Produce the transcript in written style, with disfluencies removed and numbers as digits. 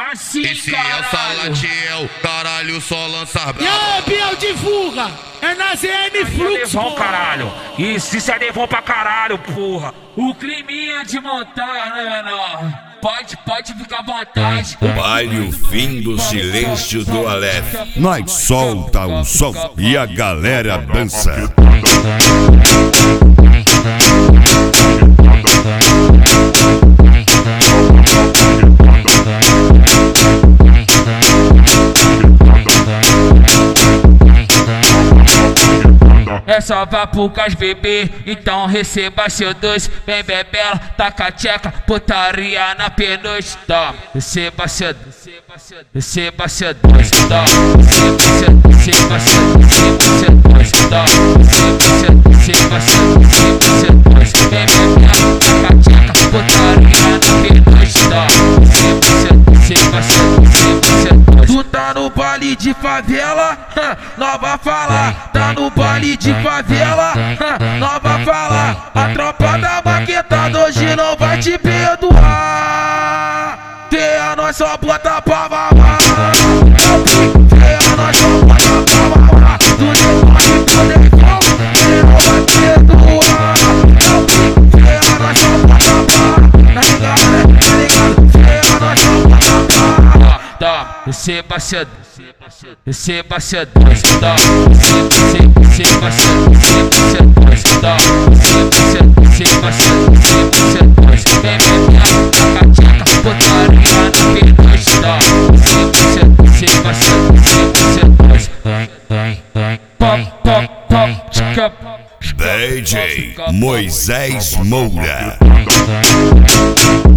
assim, e se é salatiel, caralho, só lançar brava. E aí, Biel, divulga! É na ZN Flux, Devon, caralho. Isso é Devon pra caralho, porra. O climinha de montanha, né, menor? Pode ficar à vontade. Baile o fim do silêncio do Aleph. Nós solta o som e a galera dança. É só vapucas, bebê, então receba seu doce. Vem bebela, taca tcheca, putaria na penugem. Toma, receba seu doce, receba seu doce. Toma, receba seu doce. Toma, receba seu doce. Vem bebela, taca tcheca, putaria na penugem. Toma, receba seu doce. Tu tá no baile de favela, nova fala. Tá no baile de favela, nova fala. A tropa da maquetada hoje não vai te perdoar. Tem a nós só bota pra mamar. Tem a nós só bota pra mamar. Tu não vai poder, ele não vai perdoar. Tem a nós só bota pra mamar. Tá ligado? Tem a nós só bota pra mamar. Toma, receba cedo. Receba seu doce, toma, receba seu doce, toma, receba seu doce. Vem bebendo, taca tcheca, putaria na penugem, toma, receba seu doce. Pop, tchica. DJ Moisés Moura.